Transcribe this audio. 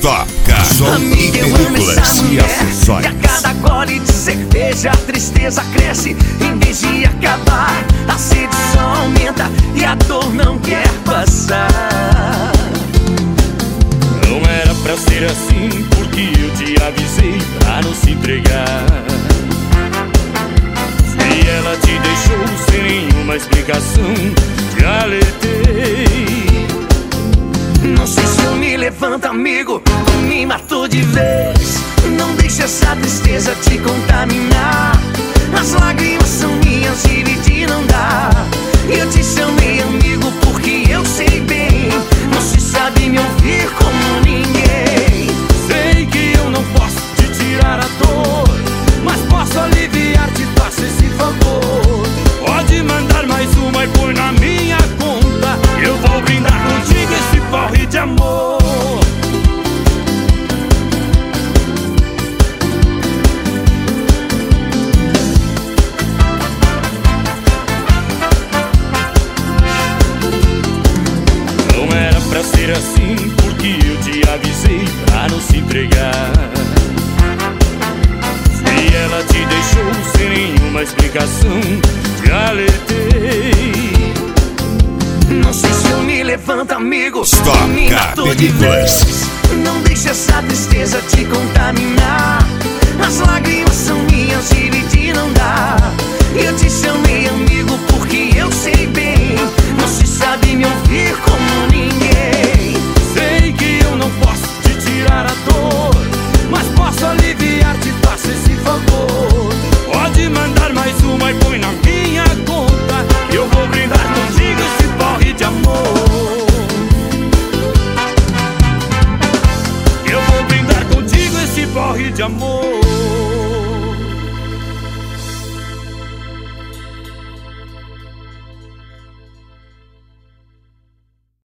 Toca, som e películas e acessórios. E a cada gole de cerveja a tristeza cresce. Em vez de acabar, a sede só aumenta e a dor não quer passar. Não era pra ser assim, porque eu te avisei pra não se entregar. Se ela te deixou sem nenhuma explicação, te alertei. Não sei se eu me levanto, amigo, ou me matou de vez. Não deixe essa tristeza te contaminar. As lágrimas são minhas, dividir não dá. Eu te chamei amigo porque eu sei bem, você sabe me ouvir como ninguém. Sei que eu não posso te tirar a dor, mas posso aliviar, te faço esse favor. Pode mandar mais uma e põe na minha conta. Eu vou brindar contigo esse porre de amor. Não era pra ser assim, porque eu te avisei pra não se entregar. Se ela te deixou sem nenhuma explicação, te alertei. Não sei se eu me levanto, amigo, Toca, me matou de películas. vez. Não deixe essa tristeza te contaminar. As lágrimas são minhas, dividir não dá. Eu te chamei amigo porque eu sei bem, você sabe me ouvir como ninguém. Sei que eu não posso te tirar a dor, mas posso aliviar, te faço esse favor. Pode mandar mais uma e põe na minha conta. Eu vou brindar contigo esse porre de amor. Eu vou brindar contigo esse porre de amor.